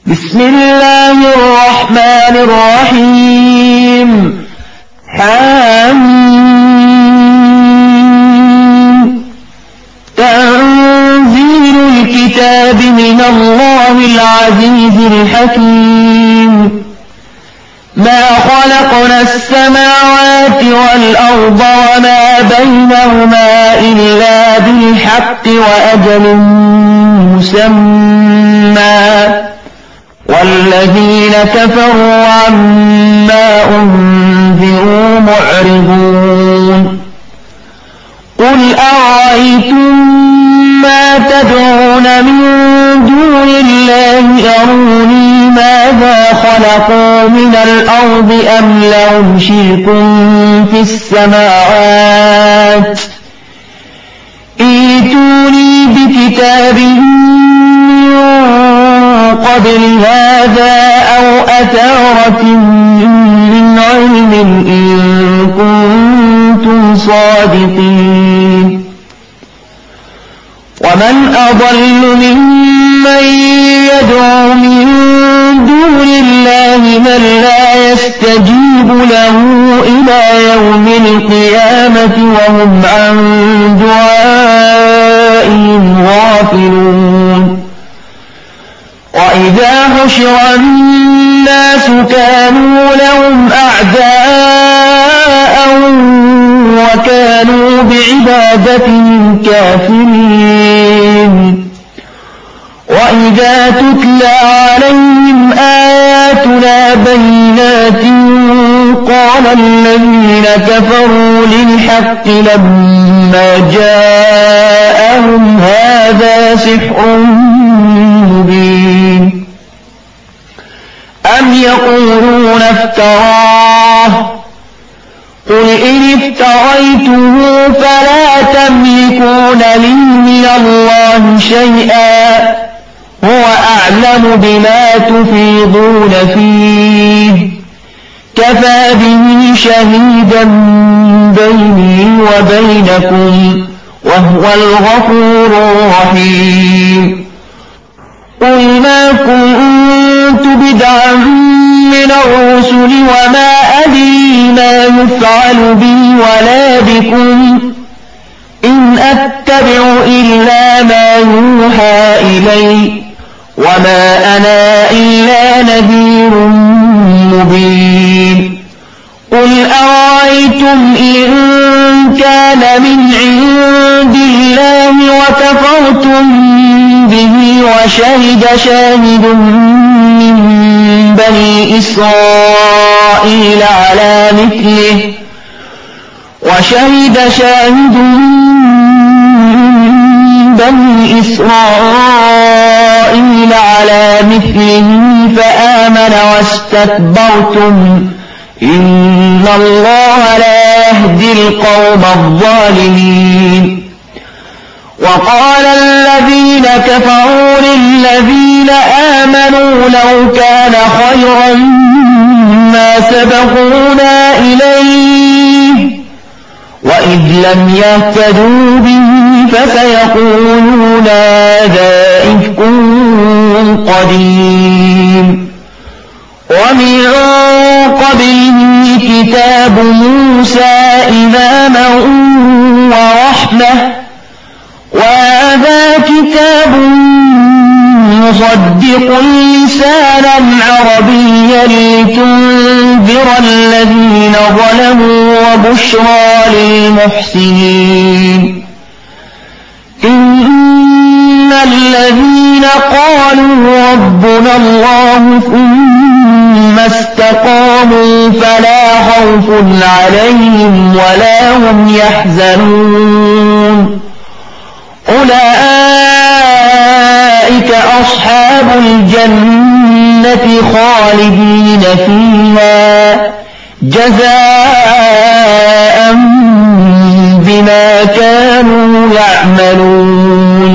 بسم الله الرحمن الرحيم. حميم. تنزيل الكتاب من الله العزيز الحكيم. ما خلقنا السماوات والأرض وما بينهما إلا بالحق وأجل مسمى، والذين كفروا عما أنذروا معرضون. قل أرأيتم ما تدعون من دون الله أروني ماذا خلقوا من الأرض أم لهم شرك في السماوات، ائتوني بكتاب من قبل هذا أو أثارة من علم إن كنتم صادقين. ومن أضل ممن يدعو من دون الله من لا يستجيب له إلى يوم القيامة وهم عن دعائهم غافلون. وإذا حشر الناس كانوا لهم أعداء وكانوا بعبادتهم كافرين. وإذا تتلى عليهم آياتنا بينات قال الذين كفروا للحق لما جاءهم هذا سحر مبين. أم يقولون افتراه، قل إن افتريته فلا تملكون لي من الله شيئا هو أعلم بما تفيضون فيه كفى به شهيدا بيني وبينكم وهو الغفور الرحيم. قل ما كنت بدعا من الرسل وما أدري ما يفعل بي ولا بكم إن أتبع إلا ما يوحى إلي وما أنا إلا نذير مبين. قل أرأيتم إن كان من عند الله وكفرتم به وشهد شاهد من بني إسرائيل على مثله فآمن واستكبرتم إن الله لا يهدي القوم الظالمين. وقال الذين كفروا للذين آمنوا لو كان خيرا ما سبقونا إليه وإذ لم يهتدوا به فسيقولون هذا إفك قديم. ومن قبله كتاب موسى إماما ورحمة وهذا كتاب مصدق لسانا عربيا لتنذر الذين ظلموا وبشرى للمحسنين. إن الذين قالوا ربنا الله ثم استقاموا فلا خوف عليهم ولا هم يحزنون أولئك أصحاب الجنة خالدين فيها جزاء بما كانوا يعملون.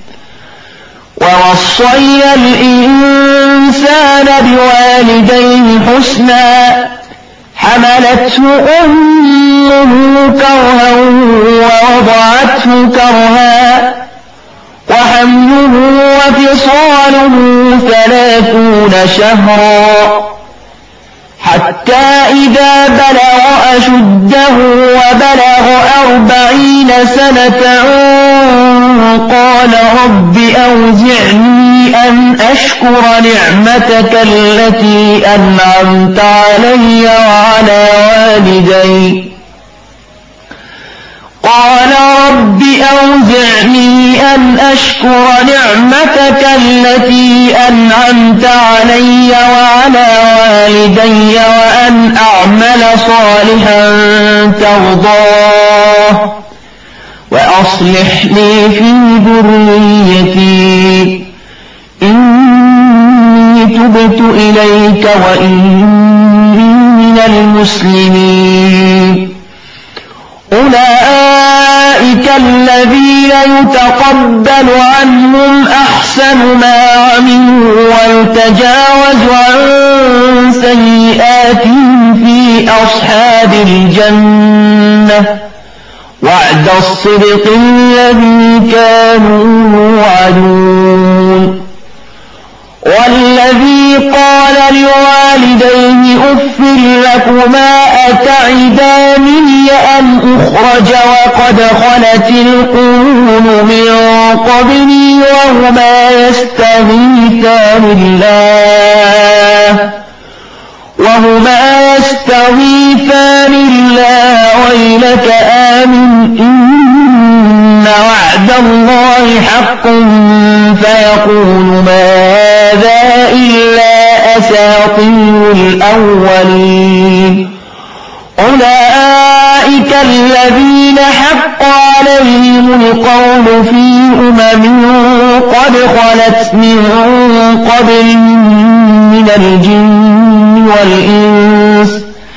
ووصينا الإنسان بوالديه حسنا حملته أمه كرها ووضعته كرها حمله وفصاله 30 شهرا حتى إذا بلغ أشده وبلغ 40 سنة قال رب أوزعني أن أشكر نعمتك التي أنعمت علي وعلى والدي قال رب أوزعني أن أشكر نعمتك التي أنعمت علي وعلى والدي وأن أعمل صالحا ترضاه وأصلح لي في ذريتي إني تبت إليك وإني من المسلمين أولئك الذين يتقبل عنهم أحسن ما عملوا ويتجاوز عن سيئاتهم في أصحاب الجنة وعد الصدق الذي كانوا يوعدون والذي قال لوالديه أف لكما أتعدانني أن أخرج وقد خلت القرون من قبلي وهما يستغيثان الله ويلك آمن إن وعد الله حق فيقول ما هذا إلا أساطير الأولين أولئك الذين حق عليهم القول في قد خلت من قبلهم من الجن والإنس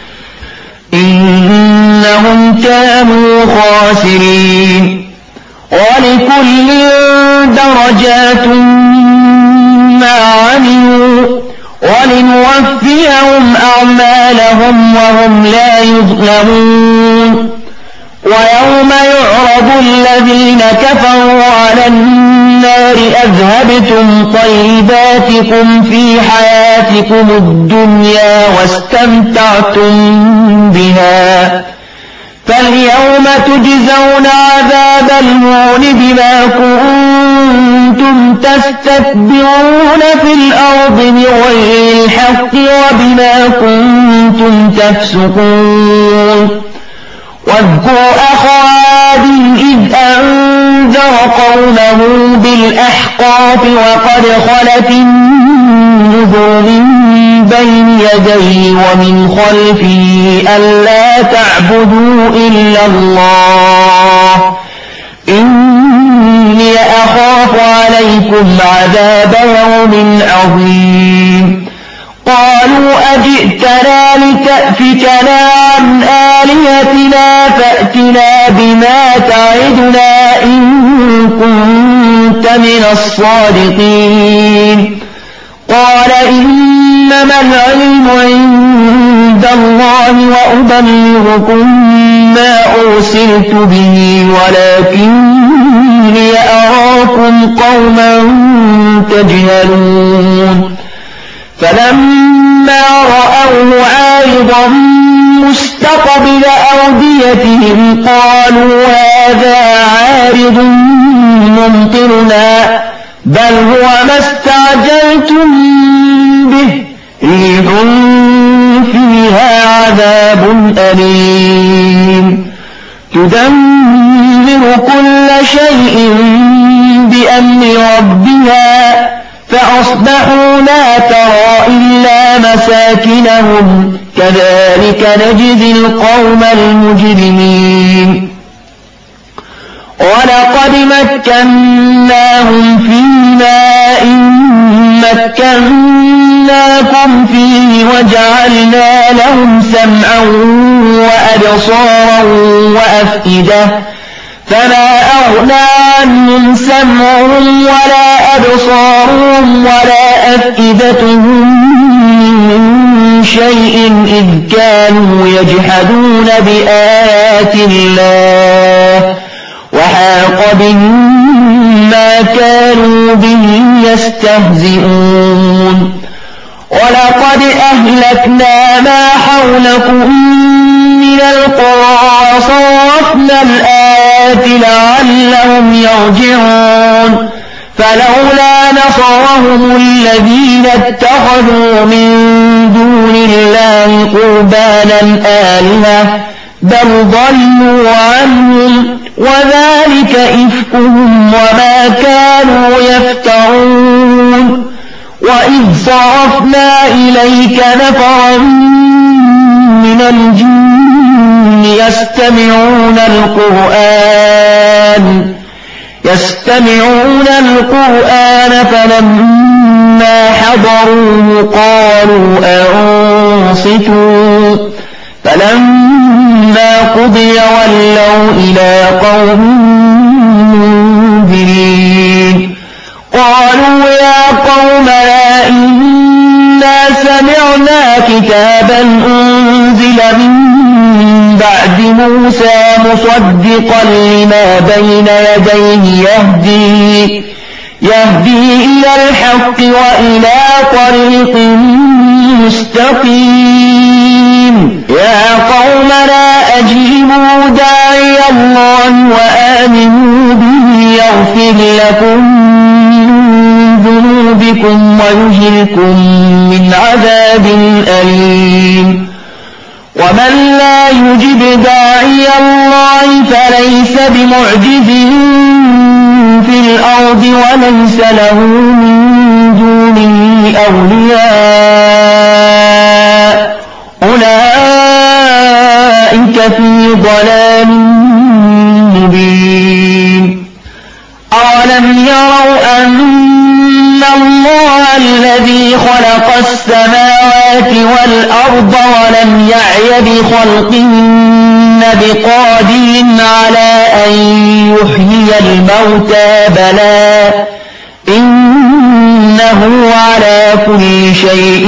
إنهم كانوا خاسرين ولكل درجات ما عملوا ولنوفيهم أعمالهم وهم لا يظلمون ويوم يعرض الذين كفروا على النار أذهبتم طيباتكم في حياتكم الدنيا واستمتعتم بها فاليوم تجزون عذاب الهون بما كنتم تستكبرون في الأرض بغير الحق وبما كنتم تفسقون واذكر أخا عاد إذ أنذر قومه بالأحقاف وقد خلت النذر من بين يديه ومن خلفه ألا تعبدوا إلا الله إني أخاف عليكم عذاب يوم عظيم قالوا أجئتنا لتأفكنا عن آلهتنا فأتنا بما تعدنا إن كنت من الصادقين قال إنما العلم عند الله وأبلغكم ما أرسلت به ولكني أراكم قوما تجهلون فلما رأوه عارضا مستقبل أوديتهم قالوا هذا عارض ممطرنا بل هو ما استعجلتم به ريح فيها عذاب أليم تدمر كل شيء بأمر ربها فأصبحوا لا ترى إلا مساكنهم كذلك نجزي القوم المجرمين ولقد مكناهم في ماء مكناكم فيه وجعلنا لهم سمعا وأبصارا وأفئدة فما أغنى عنهم سمعهم ولا أبصارهم ولا أفئدتهم من شيء إذ كانوا يجحدون بآيات الله وحاق بهم ما كانوا به يستهزئون ولقد أهلكنا ما حولكم من القرى وصرفنا الآيات لعلهم يرجعون فلولا نصرهم الذين اتخذوا من دون الله قربانا آلهة بل ضلوا عنهم وذلك إفكهم وما كانوا يفترون وإذ صرفنا إليك نفرا من الجن يستمعون القرآن فلما حضروه قالوا أنصتوا فلما قضي ولوا إلى قوم منذرين قالوا يا قومنا إنا سمعنا كتابا أنزل من بعد موسى مصدقا لما بين يديه يهدي إلى الحق وإلى طريق مستقيم يا قومنا أجيبوا داعي الله وآمنوا به يغفر لكم ذنوبكم ويجركم من عذاب أليم ومن لا يجب داعي الله فليس بمعجز في الأرض وليس له من دونه أولياء أولئك في ضلال مبين أولم يروا أن الله الذي خلق السماوات والأرض ولم يعي بخلقهن بقادر على أن يحيي الموتى بلى إنه على كل شيء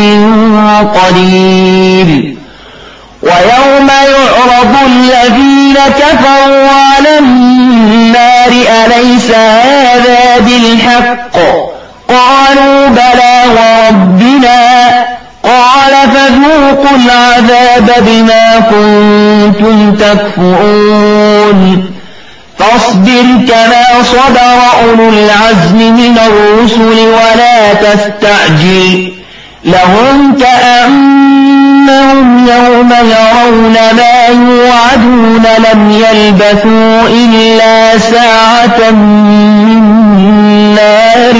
قدير ويوم يعرض الذين كفروا على النار أليس هذا بالحق قالوا بلى وربنا قال فذوقوا العذاب بما كنتم تكفرون فاصبر كما صبر أولو العزم من الرسل ولا تستعجل لهم كأنهم يوم يرون ما يوعدون لم يلبثوا إلا ساعة من نار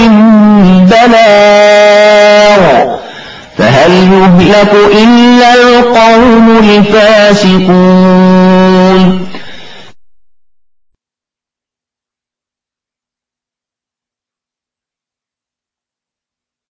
بلاغ فهل يهلك إلا القوم الفاسقون